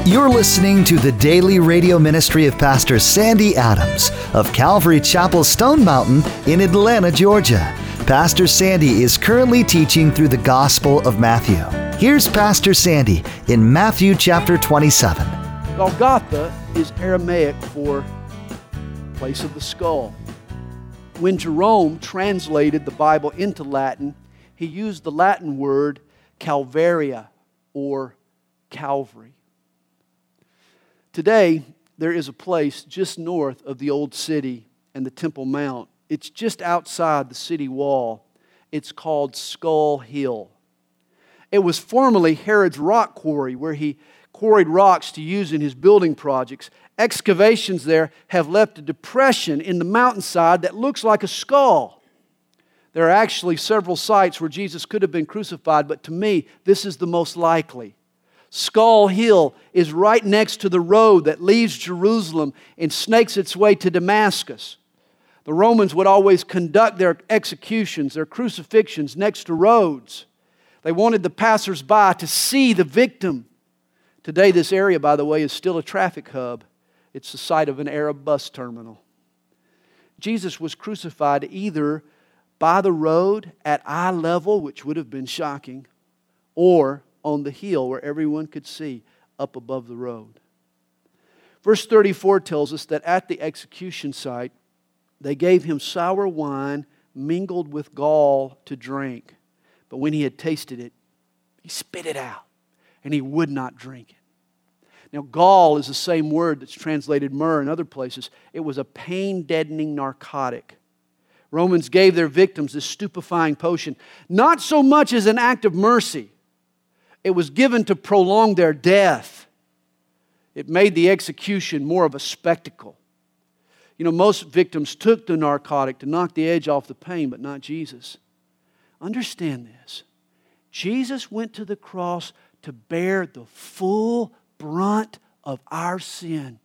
You're listening to the daily radio ministry of Pastor Sandy Adams of Calvary Chapel Stone Mountain in Atlanta, Georgia. Pastor Sandy is currently teaching through the Gospel of Matthew. Here's Pastor Sandy in Matthew chapter 27. Golgotha is Aramaic for place of the skull. When Jerome translated the Bible into Latin, he used the Latin word Calvaria or Calvary. Today, there is a place just north of the old city and the Temple Mount. It's just outside the city wall. It's called Skull Hill. It was formerly Herod's rock quarry, where he quarried rocks to use in his building projects. Excavations there have left a depression in the mountainside that looks like a skull. There are actually several sites where Jesus could have been crucified, but to me, this is the most likely. Skull Hill is right next to the road that leaves Jerusalem and snakes its way to Damascus. The Romans would always conduct their executions, their crucifixions, next to roads. They wanted the passers-by to see the victim. Today, this area, by the way, is still a traffic hub. It's the site of an Arab bus terminal. Jesus was crucified either by the road at eye level, which would have been shocking, or on the hill where everyone could see up above the road. Verse 34 tells us that at the execution site, they gave him sour wine mingled with gall to drink. But when he had tasted it, he spit it out, and he would not drink it. Now, gall is the same word that's translated myrrh in other places. It was a pain-deadening narcotic. Romans gave their victims this stupefying potion, not so much as an act of mercy. It was given to prolong their death. It made the execution more of a spectacle. You know, most victims took the narcotic to knock the edge off the pain, but not Jesus. Understand this. Jesus went to the cross to bear the full brunt of our sin.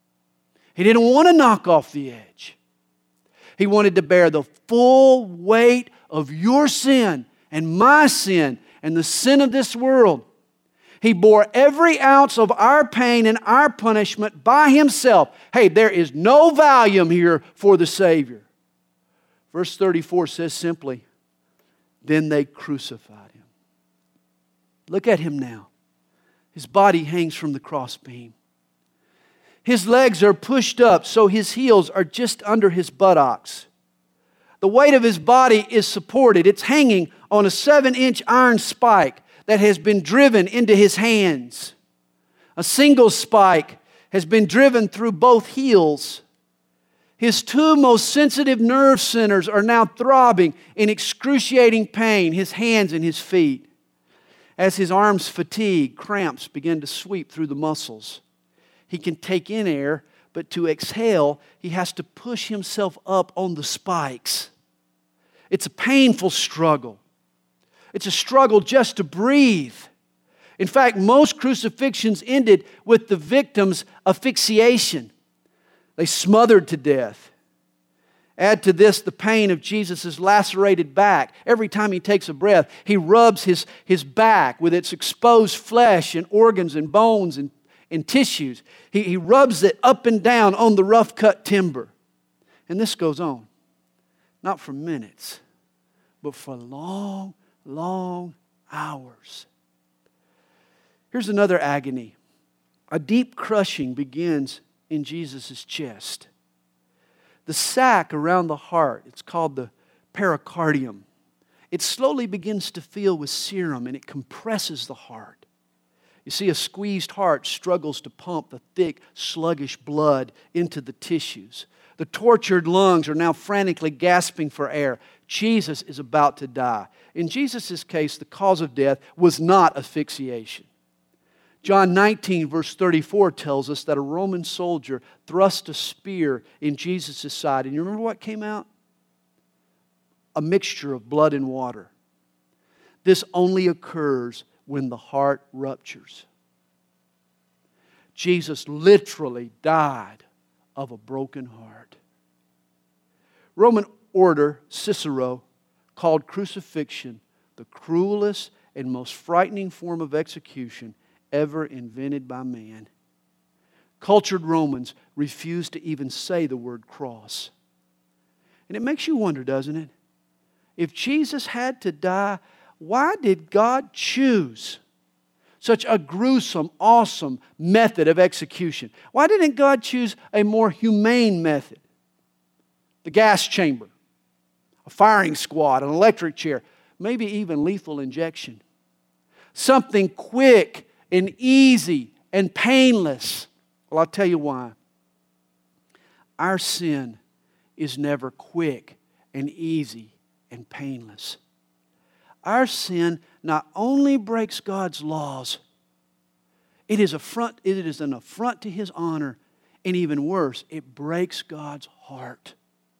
He didn't want to knock off the edge. He wanted to bear the full weight of your sin and my sin and the sin of this world. He bore every ounce of our pain and our punishment by Himself. Hey, there is no Valium here for the Savior. Verse 34 says simply, then they crucified Him. Look at Him now. His body hangs from the crossbeam. His legs are pushed up so His heels are just under His buttocks. The weight of His body is supported. It's hanging on a 7-inch iron spike that has been driven into His hands. A single spike has been driven through both heels. His two most sensitive nerve centers are now throbbing in excruciating pain, His hands and His feet. As His arms fatigue, cramps begin to sweep through the muscles. He can take in air, but to exhale, He has to push Himself up on the spikes. It's a painful struggle. It's a struggle just to breathe. In fact, most crucifixions ended with the victim's asphyxiation. They smothered to death. Add to this the pain of Jesus' lacerated back. Every time He takes a breath, He rubs his back with its exposed flesh and organs and bones and tissues. He rubs it up and down on the rough-cut timber. And this goes on. Not for minutes, but for long hours. Here's another agony. A deep crushing begins in Jesus' chest. The sac around the heart, it's called the pericardium. It slowly begins to fill with serum and it compresses the heart. You see, a squeezed heart struggles to pump the thick, sluggish blood into the tissues. The tortured lungs are now frantically gasping for air. Jesus is about to die. In Jesus' case, the cause of death was not asphyxiation. John 19, verse 34 tells us that a Roman soldier thrust a spear in Jesus' side. And you remember what came out? A mixture of blood and water. This only occurs when the heart ruptures. Jesus literally died of a broken heart. Roman orator Cicero called crucifixion the cruelest and most frightening form of execution ever invented by man. Cultured Romans refused to even say the word cross. And it makes you wonder, doesn't it? If Jesus had to die, why did God choose such a gruesome, awesome method of execution? Why didn't God choose a more humane method? The gas chamber, a firing squad, an electric chair, maybe even lethal injection. Something quick and easy and painless. Well, I'll tell you why. Our sin is never quick and easy and painless. Our sin not only breaks God's laws, it is an affront to His honor, and even worse, it breaks God's heart.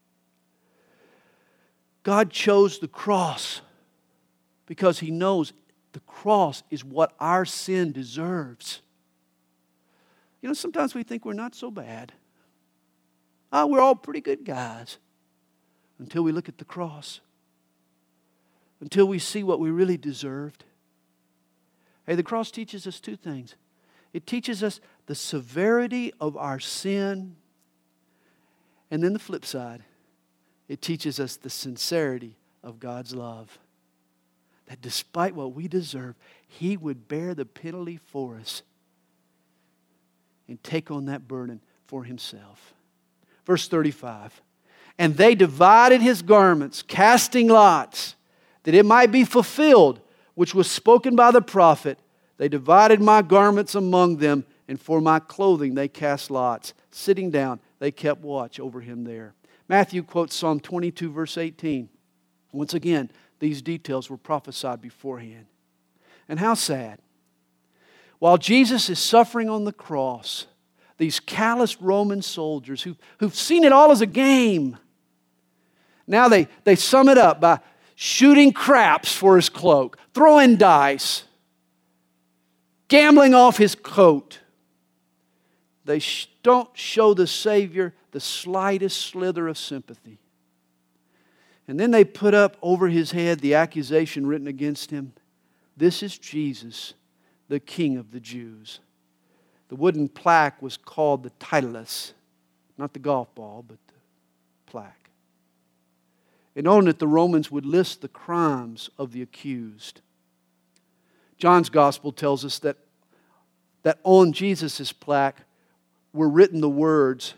God chose the cross because He knows the cross is what our sin deserves. You know, sometimes we think we're not so bad. We're all pretty good guys. Until we look at the cross. Until we see what we really deserved. Hey, the cross teaches us two things. It teaches us the severity of our sin. And then the flip side, it teaches us the sincerity of God's love. That despite what we deserve, He would bear the penalty for us and take on that burden for Himself. Verse 35, and they divided His garments, casting lots, that it might be fulfilled, which was spoken by the prophet. They divided my garments among them, and for my clothing they cast lots. Sitting down, they kept watch over Him there. Matthew quotes Psalm 22, verse 18. Once again, these details were prophesied beforehand. And how sad. While Jesus is suffering on the cross, these calloused Roman soldiers who've seen it all as a game, now they sum it up by shooting craps for His cloak, throwing dice, gambling off His coat. They don't show the Savior the slightest slither of sympathy. And then they put up over His head the accusation written against Him. This is Jesus, the King of the Jews. The wooden plaque was called the Titulus. Not the golf ball, but the plaque. And on it the Romans would list the crimes of the accused. John's Gospel tells us that on Jesus' plaque were written the words,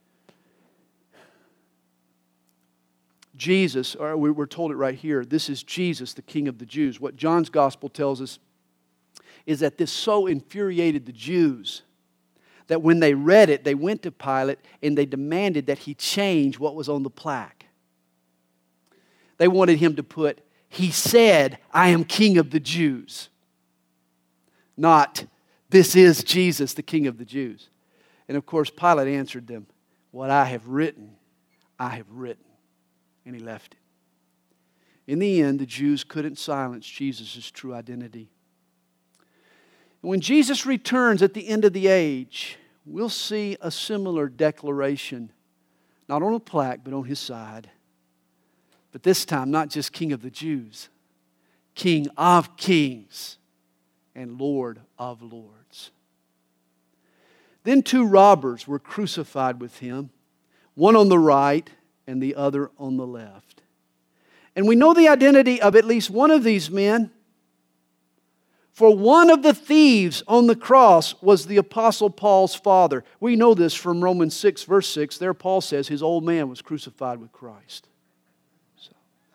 Jesus, or we're told it right here, this is Jesus, the King of the Jews. What John's Gospel tells us is that this so infuriated the Jews that when they read it, they went to Pilate and they demanded that he change what was on the plaque. They wanted him to put, "He said, I am King of the Jews." Not, "This is Jesus, the King of the Jews." And of course, Pilate answered them, "What I have written, I have written." And he left it. In the end, the Jews couldn't silence Jesus' true identity. When Jesus returns at the end of the age, we'll see a similar declaration, not on a plaque, but on His side. But this time, not just King of the Jews, King of kings and Lord of lords. Then two robbers were crucified with Him, one on the right and the other on the left. And we know the identity of at least one of these men. For one of the thieves on the cross was the Apostle Paul's father. We know this from Romans 6, verse 6. There Paul says his old man was crucified with Christ. So,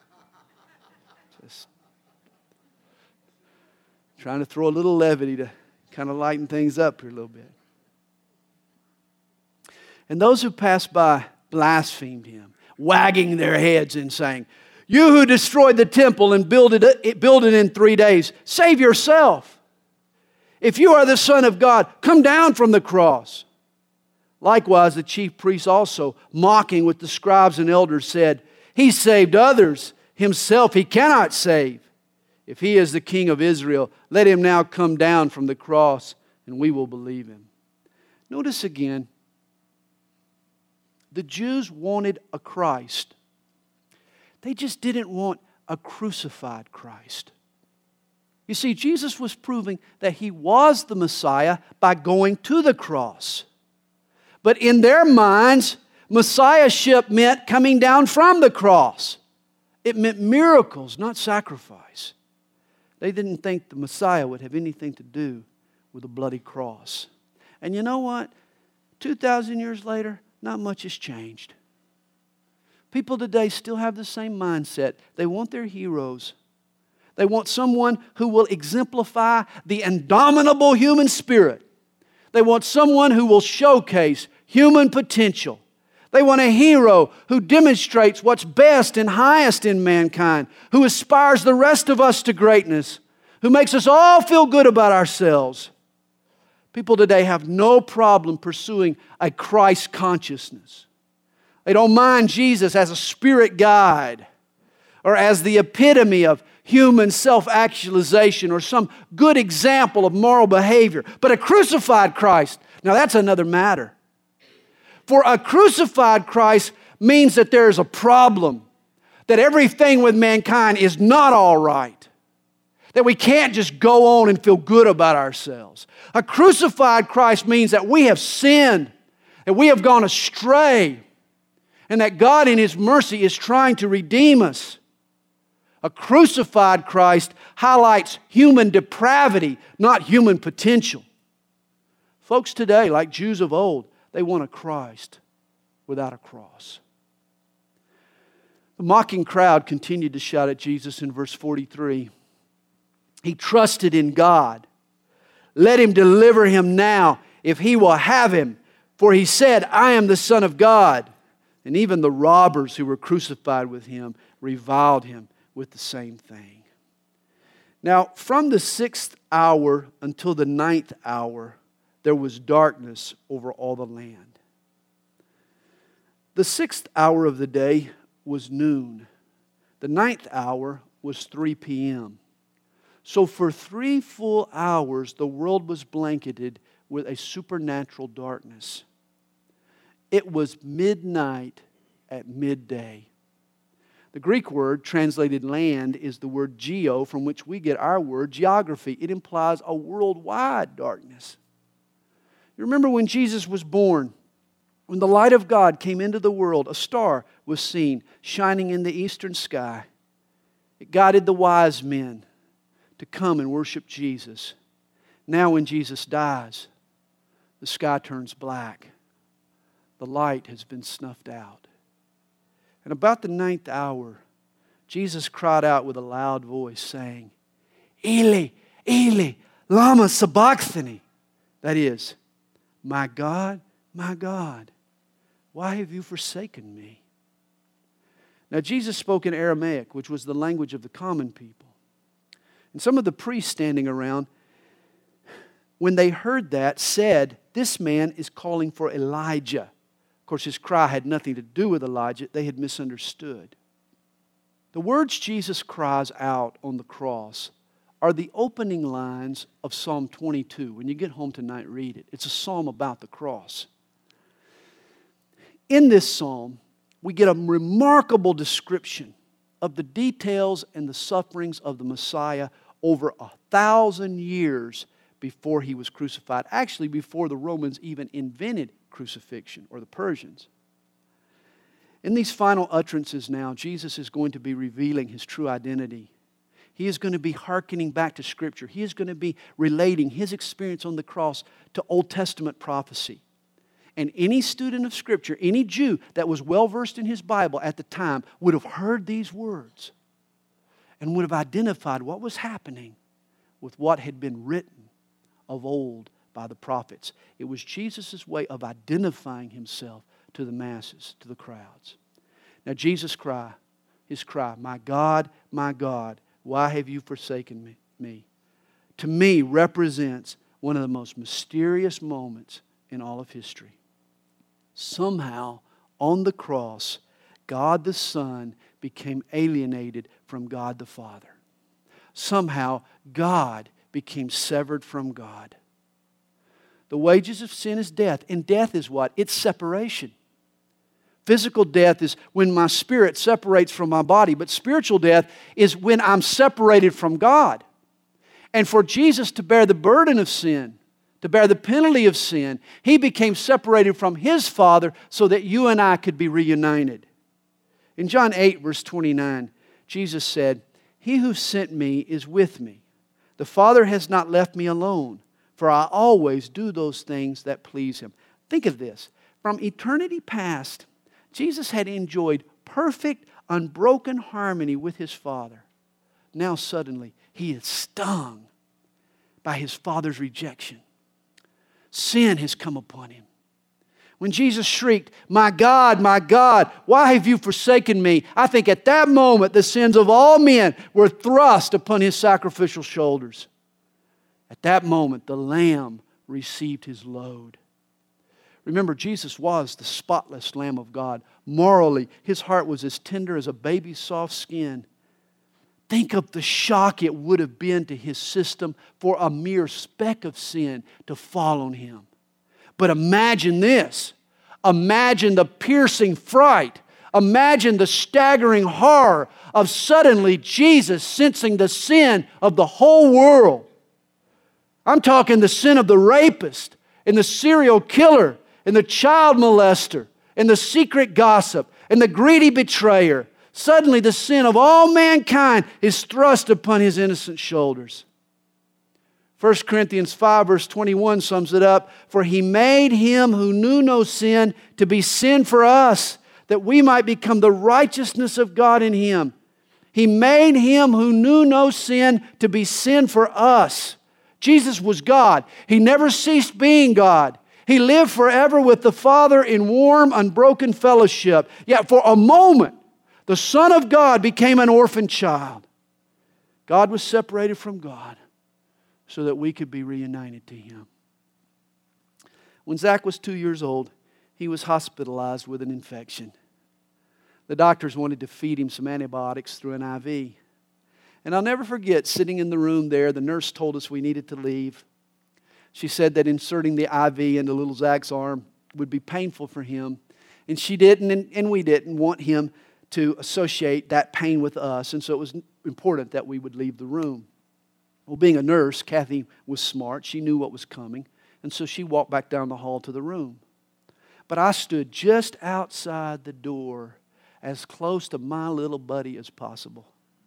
just trying to throw a little levity to kind of lighten things up here a little bit. And those who passed by blasphemed Him, wagging their heads and saying, "You who destroyed the temple and built it in 3 days, save yourself. If you are the Son of God, come down from the cross." Likewise, the chief priests also, mocking with the scribes and elders, said, "He saved others. Himself He cannot save. If He is the King of Israel, let Him now come down from the cross, and we will believe Him." Notice again, the Jews wanted a Christ. They just didn't want a crucified Christ. You see, Jesus was proving that He was the Messiah by going to the cross. But in their minds, Messiahship meant coming down from the cross. It meant miracles, not sacrifice. They didn't think the Messiah would have anything to do with a bloody cross. And you know what? 2,000 years later, not much has changed. People today still have the same mindset. They want their heroes. They want someone who will exemplify the indomitable human spirit. They want someone who will showcase human potential. They want a hero who demonstrates what's best and highest in mankind, who aspires the rest of us to greatness, who makes us all feel good about ourselves. People today have no problem pursuing a Christ consciousness. They don't mind Jesus as a spirit guide or as the epitome of human self-actualization or some good example of moral behavior. But a crucified Christ, now that's another matter. For a crucified Christ means that there is a problem, that everything with mankind is not all right, that we can't just go on and feel good about ourselves. A crucified Christ means that we have sinned, that we have gone astray, and that God in His mercy is trying to redeem us. A crucified Christ highlights human depravity, not human potential. Folks today, like Jews of old, they want a Christ without a cross. The mocking crowd continued to shout at Jesus in verse 43. He trusted in God. Let Him deliver him now if He will have him. For He said, I am the Son of God. And even the robbers who were crucified with Him reviled Him with the same thing. Now, from the 6th hour until the 9th hour, there was darkness over all the land. The 6th hour of the day was noon. The 9th hour was 3 p.m. So for 3 full hours, the world was blanketed with a supernatural darkness. It was midnight at midday. The Greek word translated land is the word geo, from which we get our word geography. It implies a worldwide darkness. You remember when Jesus was born, when the light of God came into the world, a star was seen shining in the eastern sky. It guided the wise men to come and worship Jesus. Now when Jesus dies, the sky turns black. The light has been snuffed out. And about the 9th hour, Jesus cried out with a loud voice, saying, Eli, Eli, lama sabachthani. That is, my God, why have you forsaken me? Now Jesus spoke in Aramaic, which was the language of the common people. And some of the priests standing around, when they heard that, said, this man is calling for Elijah. Of course, his cry had nothing to do with Elijah. They had misunderstood. The words Jesus cries out on the cross are the opening lines of Psalm 22. When you get home tonight, read it. It's a psalm about the cross. In this psalm, we get a remarkable description of the details and the sufferings of the Messiah over 1,000 years before He was crucified. Actually, before the Romans even invented crucifixion, or the Persians. In these final utterances now, Jesus is going to be revealing His true identity. He is going to be hearkening back to Scripture. He is going to be relating His experience on the cross to Old Testament prophecy. And any student of Scripture, any Jew that was well-versed in his Bible at the time would have heard these words and would have identified what was happening with what had been written of old by the prophets. It was Jesus' way of identifying Himself to the masses, to the crowds. Now Jesus' cry, His cry, my God, why have you forsaken me? To me represents one of the most mysterious moments in all of history. Somehow, on the cross, God the Son became alienated from God the Father. Somehow, God became severed from God. The wages of sin is death. And death is what? It's separation. Physical death is when my spirit separates from my body. But spiritual death is when I'm separated from God. And for Jesus to bear the burden of sin, to bear the penalty of sin, He became separated from His Father so that you and I could be reunited. In John 8, verse 29, Jesus said, "He who sent me is with me. The Father has not left me alone, for I always do those things that please Him." Think of this. From eternity past, Jesus had enjoyed perfect, unbroken harmony with His Father. Now suddenly, He is stung by His Father's rejection. Sin has come upon Him. When Jesus shrieked, my God, why have you forsaken me?" I think at that moment the sins of all men were thrust upon His sacrificial shoulders. At that moment the Lamb received His load. Remember, Jesus was the spotless Lamb of God. Morally, His heart was as tender as a baby's soft skin. Think of the shock it would have been to His system for a mere speck of sin to fall on Him. But imagine this. Imagine the piercing fright. Imagine the staggering horror of suddenly Jesus sensing the sin of the whole world. I'm talking the sin of the rapist and the serial killer and the child molester and the secret gossip and the greedy betrayer. Suddenly the sin of all mankind is thrust upon His innocent shoulders. 1 Corinthians 5 verse 21 sums it up. "For He made Him who knew no sin to be sin for us, that we might become the righteousness of God in Him." He made Him who knew no sin to be sin for us. Jesus was God. He never ceased being God. He lived forever with the Father in warm, unbroken fellowship. Yet for a moment, the Son of God became an orphan child. God was separated from God so that we could be reunited to Him. When Zach was 2 years old, he was hospitalized with an infection. The doctors wanted to feed him some antibiotics through an IV. And I'll never forget sitting in the room there, the nurse told us we needed to leave. She said that inserting the IV into little Zach's arm would be painful for him. And she didn't, and we didn't want him to associate that pain with us. And so it was important that we would leave the room. Well, being a nurse, Kathy was smart. She knew what was coming. And so she walked back down the hall to the room. But I stood just outside the door, as close to my little buddy as possible.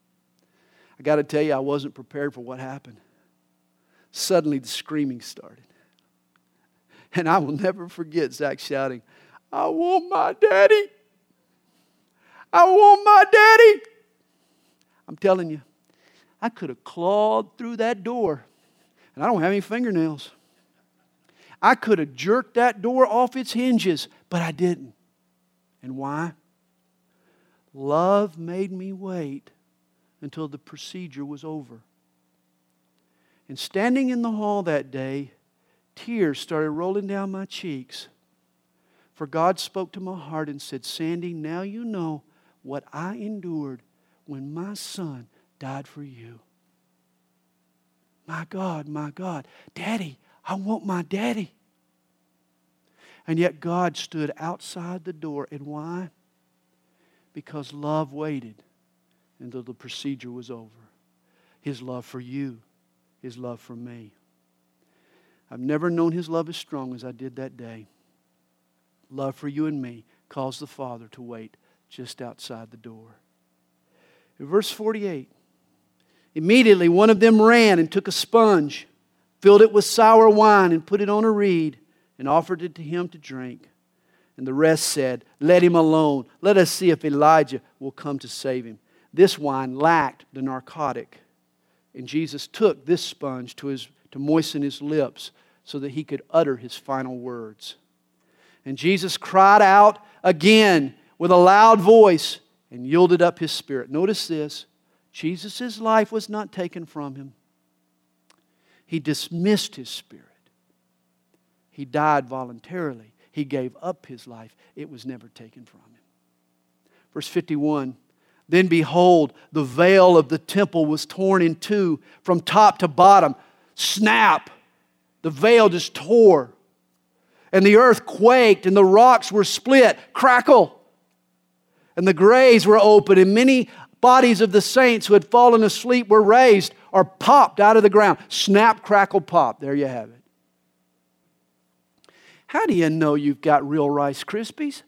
I got to tell you, I wasn't prepared for what happened. Suddenly the screaming started. And I will never forget Zach shouting, "I want my daddy. I want my daddy." I'm telling you, I could have clawed through that door. And I don't have any fingernails. I could have jerked that door off its hinges, but I didn't. And why? Love made me wait until the procedure was over. And standing in the hall that day, tears started rolling down my cheeks. For God spoke to my heart and said, "Sandy, now you know what I endured when my son died for you." My God, Daddy, I want my daddy. And yet God stood outside the door. And why? Because love waited until the procedure was over. His love for you, His love for me. I've never known His love as strong as I did that day. Love for you and me caused the Father to wait just outside the door. In verse 48, immediately one of them ran and took a sponge, filled it with sour wine, and put it on a reed, and offered it to him to drink. And the rest said, "Let him alone. Let us see if Elijah will come to save him." This wine lacked the narcotic. And Jesus took this sponge to moisten his lips so that he could utter his final words. And Jesus cried out again with a loud voice and yielded up his spirit. Notice this. Jesus' life was not taken from him. He dismissed his spirit. He died voluntarily. He gave up his life. It was never taken from him. Verse 51, then behold, the veil of the temple was torn in two from top to bottom. Snap! The veil just tore. And the earth quaked and the rocks were split. Crackle! And the graves were open and many Bodies of the saints who had fallen asleep were raised or popped out of the ground. Snap, crackle, pop. There you have it. How do you know you've got real Rice Krispies?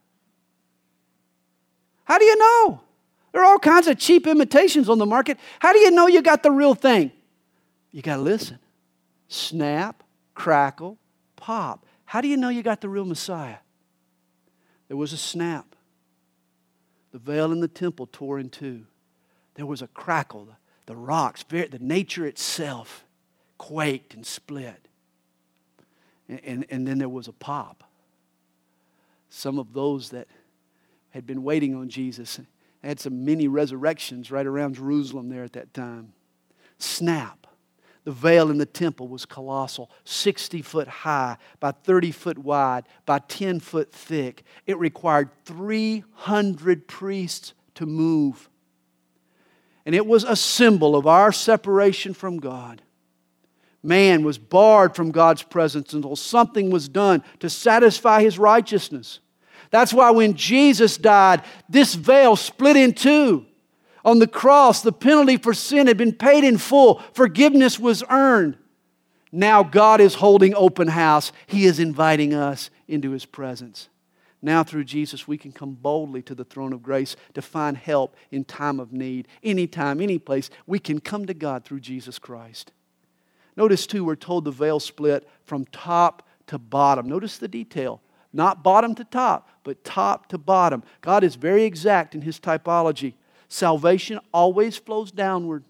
How do you know? There are all kinds of cheap imitations on the market. How do you know you got the real thing? You got to listen. Snap, crackle, pop. How do you know you got the real Messiah? There was a snap. The veil in the temple tore in two. There was a crackle. The rocks, the nature itself quaked and split. And then there was a pop. Some of those that had been waiting on Jesus had some mini resurrections right around Jerusalem there at that time. Snap. The veil in the temple was colossal, 60 foot high, by 30 foot wide, by 10 foot thick. It required 300 priests to move. And it was a symbol of our separation from God. Man was barred from God's presence until something was done to satisfy His righteousness. That's why when Jesus died, this veil split in two. On the cross, the penalty for sin had been paid in full. Forgiveness was earned. Now God is holding open house. He is inviting us into His presence. Now through Jesus, we can come boldly to the throne of grace to find help in time of need. Anytime, any place, we can come to God through Jesus Christ. Notice too, we're told the veil split from top to bottom. Notice the detail. Not bottom to top, but top to bottom. God is very exact in His typology. Salvation always flows downward,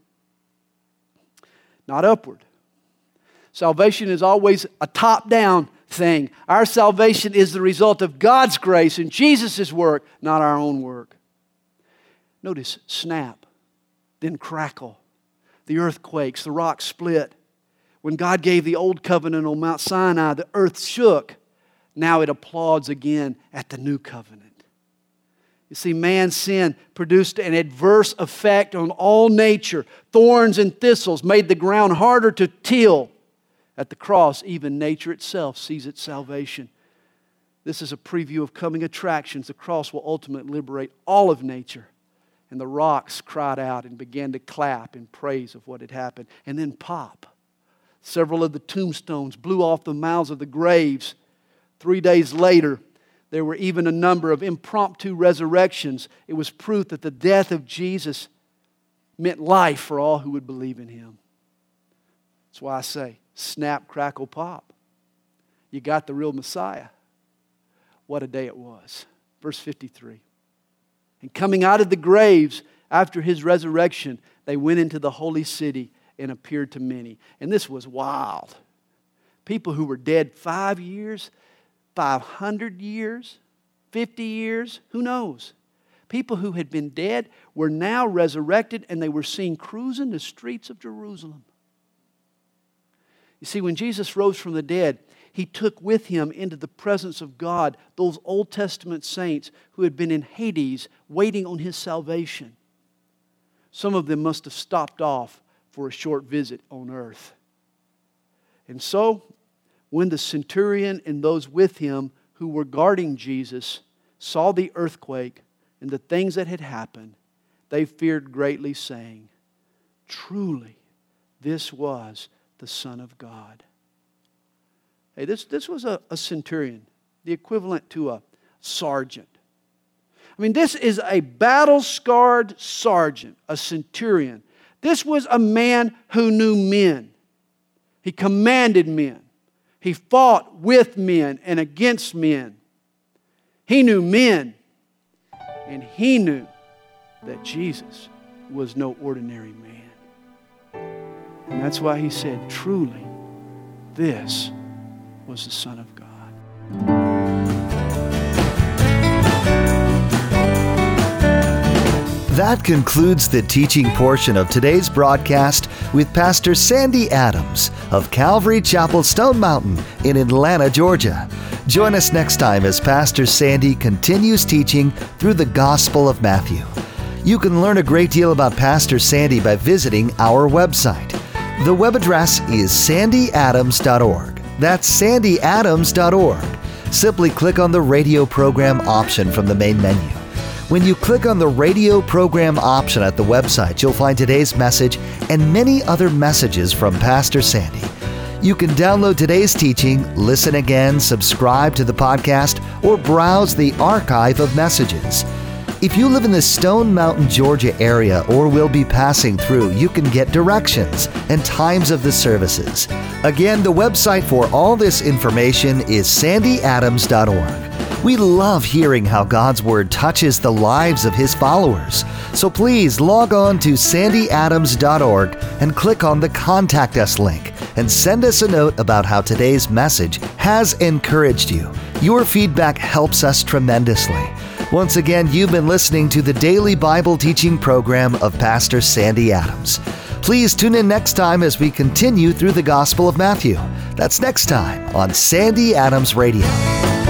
not upward. Salvation is always a top-down thing. Our salvation is the result of God's grace and Jesus' work, not our own work. Notice, snap, then crackle. The earth quakes, the rocks split. When God gave the old covenant on Mount Sinai, the earth shook. Now it applauds again at the new covenant. You see, man's sin produced an adverse effect on all nature. Thorns and thistles made the ground harder to till. At the cross, even nature itself sees its salvation. This is a preview of coming attractions. The cross will ultimately liberate all of nature. And the rocks cried out and began to clap in praise of what had happened. And then pop. Several of the tombstones blew off the mouths of the graves. 3 days later, there were even a number of impromptu resurrections. It was proof that the death of Jesus meant life for all who would believe in Him. That's why I say, snap, crackle, pop. You got the real Messiah. What a day it was. Verse 53. And coming out of the graves after His resurrection, they went into the holy city and appeared to many. And this was wild. People who were dead 5 years, 500 years, 50 years, who knows? People who had been dead were now resurrected and they were seen cruising the streets of Jerusalem. You see, when Jesus rose from the dead, He took with Him into the presence of God those Old Testament saints who had been in Hades waiting on His salvation. Some of them must have stopped off for a short visit on earth. And so, when the centurion and those with him who were guarding Jesus saw the earthquake and the things that had happened, they feared greatly, saying, "Truly, this was the Son of God." Hey, this was a centurion, the equivalent to a sergeant. I mean, this is a battle-scarred sergeant, a centurion. This was a man who knew men. He commanded men. He fought with men and against men. He knew men, and he knew that Jesus was no ordinary man. And that's why he said, "Truly, this was the Son of God." That concludes the teaching portion of today's broadcast with Pastor Sandy Adams of Calvary Chapel Stone Mountain in Atlanta, Georgia. Join us next time as Pastor Sandy continues teaching through the Gospel of Matthew. You can learn a great deal about Pastor Sandy by visiting our website. The web address is sandyadams.org. That's sandyadams.org. Simply click on the radio program option from the main menu. When you click on the radio program option at the website, you'll find today's message and many other messages from Pastor Sandy. You can download today's teaching, listen again, subscribe to the podcast, or browse the archive of messages. If you live in the Stone Mountain, Georgia area or will be passing through, you can get directions and times of the services. Again, the website for all this information is sandyadams.org. We love hearing how God's Word touches the lives of His followers. So please log on to sandyadams.org and click on the Contact Us link and send us a note about how today's message has encouraged you. Your feedback helps us tremendously. Once again, you've been listening to the daily Bible teaching program of Pastor Sandy Adams. Please tune in next time as we continue through the Gospel of Matthew. That's next time on Sandy Adams Radio.